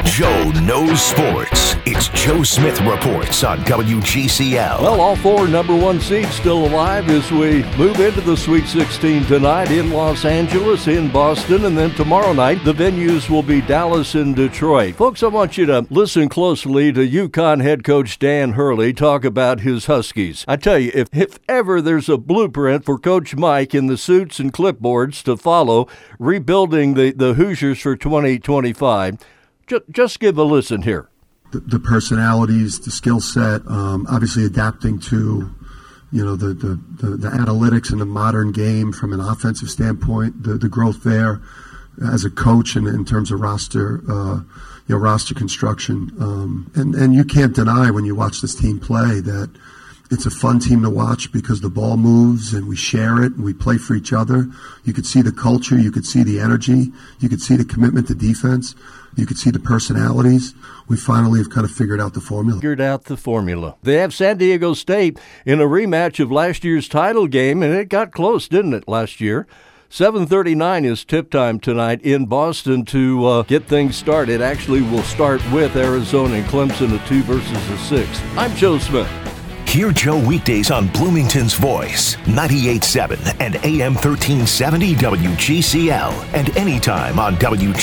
Joe knows sports. It's Joe Smith Reports on WGCL. Well, all four number one seeds still alive as we move into the Sweet 16 tonight in Los Angeles, in Boston, and then tomorrow night the venues will be Dallas and Detroit. Folks, I want you to listen closely to UConn head coach Dan Hurley talk about his Huskies. I tell you, if ever there's a blueprint for Coach Mike in the suits and clipboards to follow, rebuilding the Hoosiers for 2025, just give a listen here. The personalities, the skill set, obviously adapting to, the analytics and the modern game from an offensive standpoint, the growth there as a coach and in terms of roster construction. And you can't deny when you watch this team play that it's a fun team to watch because the ball moves and we share it and we play for each other. You could see the culture. You could see the energy. You could see the commitment to defense. You could see the personalities. We finally have kind of figured out the formula. They have San Diego State in a rematch of last year's title game, and it got close, didn't it, last year? 7:39 is tip time tonight in Boston to get things started. Actually, we'll start with Arizona and Clemson, a 2 versus a 6. I'm Joe Smith. Hear Joe weekdays on Bloomington's Voice, 98.7 and AM 1370 WGCL, and anytime on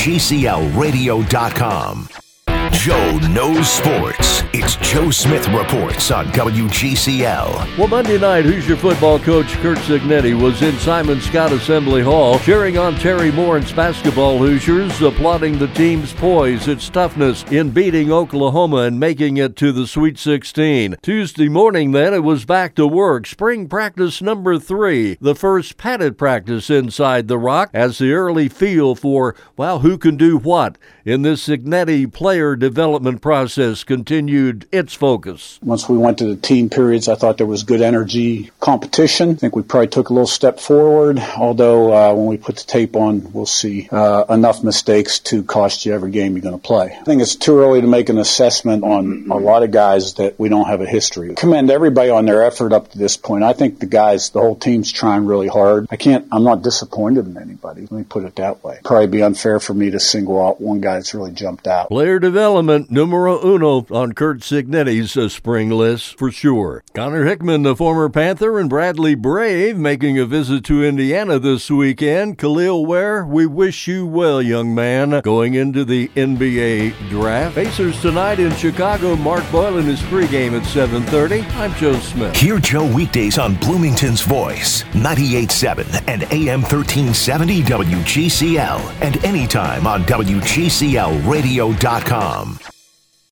WGCLradio.com. Joe knows sports. It's Joe Smith Reports on WGCL. Well, Monday night, Hoosier football coach Curt Cignetti was in Simon Scott Assembly Hall cheering on Terry Morin's basketball Hoosiers, applauding the team's poise, its toughness in beating Oklahoma and making it to the Sweet 16. Tuesday morning, then, it was back to work. Spring practice number 3, the first padded practice inside the Rock, as the early feel for, who can do what in this Cignetti player development process continued its focus. Once we went to the team periods, I thought there was good energy competition. I think we probably took a little step forward, although when we put the tape on, we'll see enough mistakes to cost you every game you're going to play. I think it's too early to make an assessment on a lot of guys that we don't have a history. I commend everybody on their effort up to this point. I think the whole team's trying really hard. I'm not disappointed in anybody. Let me put it that way. Probably be unfair for me to single out one guy that's really jumped out. Player development numero uno on Curt Cignetti's spring list for sure. Connor Hickman, the former Panther, and Bradley Brave making a visit to Indiana this weekend. Khalil Ware, we wish you well, young man, going into the NBA draft. Pacers tonight in Chicago. Mark Boylan is pregame at 7:30. I'm Joe Smith. Hear Joe weekdays on Bloomington's Voice, 98.7 and AM 1370 WGCL, and anytime on WGCLradio.com.